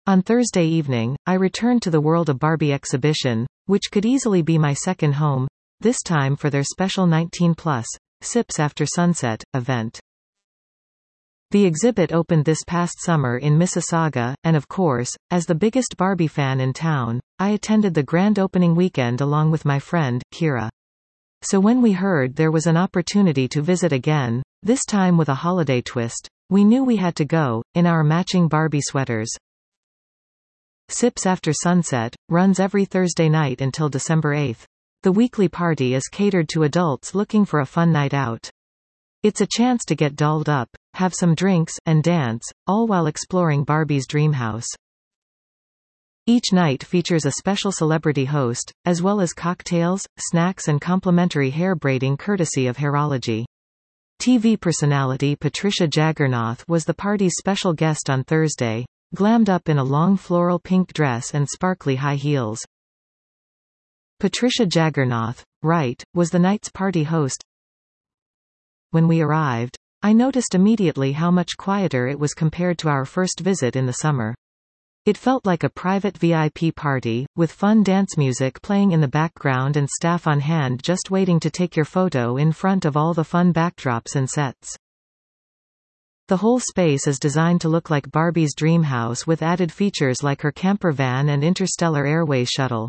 On Thursday evening, I returned to the World of Barbie exhibition, which could easily be my second home, this time for their special 19+ Sips After Sunset event. The exhibit opened this past summer in Mississauga, and of course, as the biggest Barbie fan in town, I attended the grand opening weekend along with my friend, Kira. So when we heard there was an opportunity to visit again, this time with a holiday twist, we knew we had to go, in our matching Barbie sweaters. Sips After Sunset runs every Thursday night until December 8. The weekly party is catered to adults looking for a fun night out. It's a chance to get dolled up, have some drinks, and dance, all while exploring Barbie's dream house. Each night features a special celebrity host, as well as cocktails, snacks and complimentary hair braiding courtesy of Hairology. TV personality Patricia Jaggernaut was the party's special guest on Thursday, glammed up in a long floral pink dress and sparkly high heels. Patricia Jaggernaut, right, was the night's party host. When we arrived, I noticed immediately how much quieter it was compared to our first visit in the summer. It felt like a private VIP party, with fun dance music playing in the background and staff on hand just waiting to take your photo in front of all the fun backdrops and sets. The whole space is designed to look like Barbie's dream house with added features like her camper van and interstellar airways shuttle.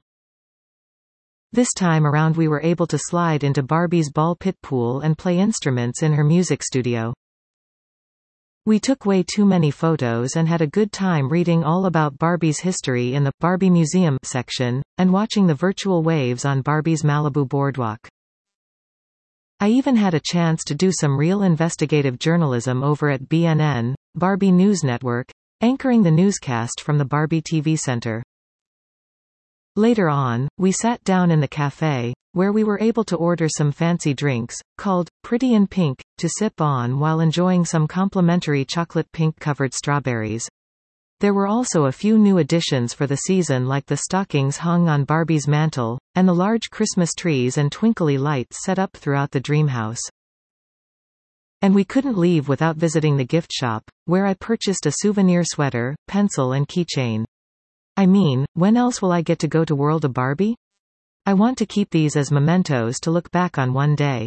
This time around we were able to slide into Barbie's ball pit pool and play instruments in her music studio. We took way too many photos and had a good time reading all about Barbie's history in the Barbie Museum section, and watching the virtual waves on Barbie's Malibu boardwalk. I even had a chance to do some real investigative journalism over at BNN, Barbie News Network, anchoring the newscast from the Barbie TV Center. Later on, we sat down in the cafe, where we were able to order some fancy drinks, called Pretty in Pink, to sip on while enjoying some complimentary chocolate pink-covered strawberries. There were also a few new additions for the season like the stockings hung on Barbie's mantle, and the large Christmas trees and twinkly lights set up throughout the dream house. And we couldn't leave without visiting the gift shop, where I purchased a souvenir sweater, pencil and keychain. I mean, when else will I get to go to World of Barbie? I want to keep these as mementos to look back on one day.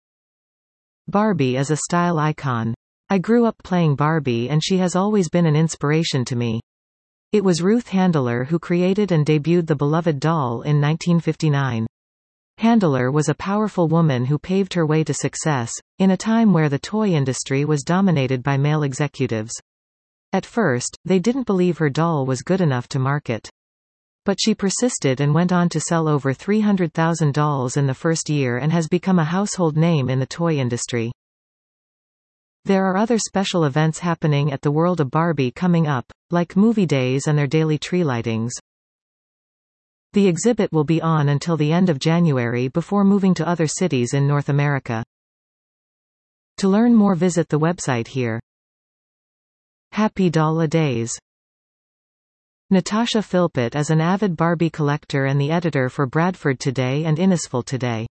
Barbie is a style icon. I grew up playing Barbie and she has always been an inspiration to me. It was Ruth Handler who created and debuted the beloved doll in 1959. Handler was a powerful woman who paved her way to success, in a time where the toy industry was dominated by male executives. At first, they didn't believe her doll was good enough to market. But she persisted and went on to sell over 300,000 dolls in the first year and has become a household name in the toy industry. There are other special events happening at the World of Barbie coming up, like movie days and their daily tree lightings. The exhibit will be on until the end of January before moving to other cities in North America. To learn more, visit the website here. Happy Doll-a-Days. Natasha Philpott is an avid Barbie collector and the editor for Bradford Today and Innisfil Today.